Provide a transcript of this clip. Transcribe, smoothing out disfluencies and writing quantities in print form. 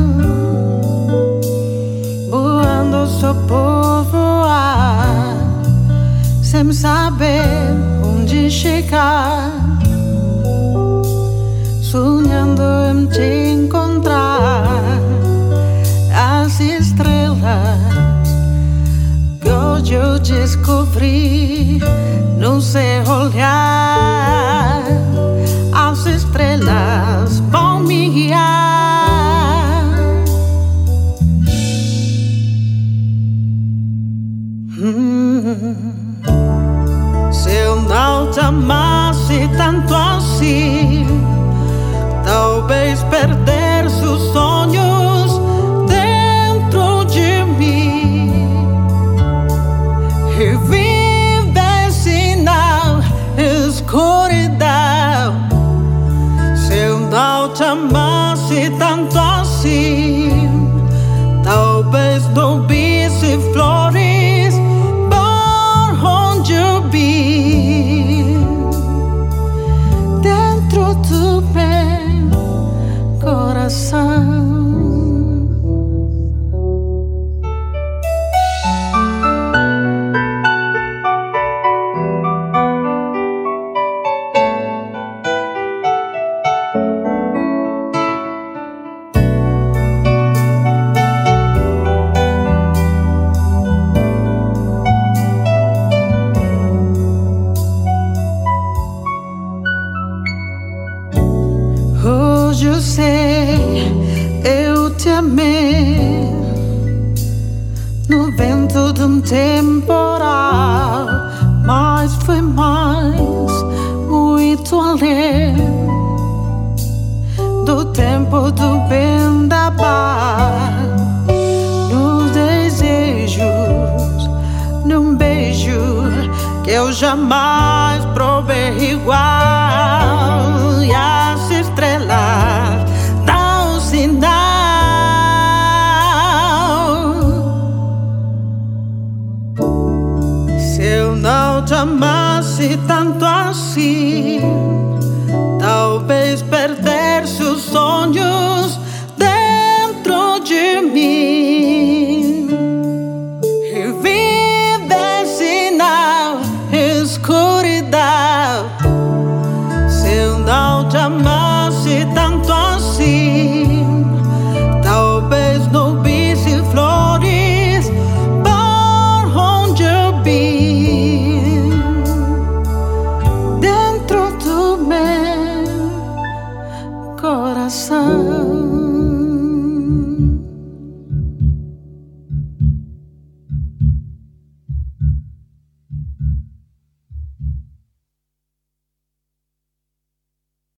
voando só por voar, sem saber onde chegar, sonhando em te encontrar. As estrelas que hoje eu descobri, não sei olhar. As estrelas vão me guiar. Se eu não te amasse tanto assim, talvez perdesse os sonhos dentro de mim e vivesse na escuridão. Se eu não te amasse tanto assim, talvez não visse flores por onde eu vi. Dentro do meu coração. Hoje eu sei, eu te amei no vento de um temporal, mas foi mais, muito além.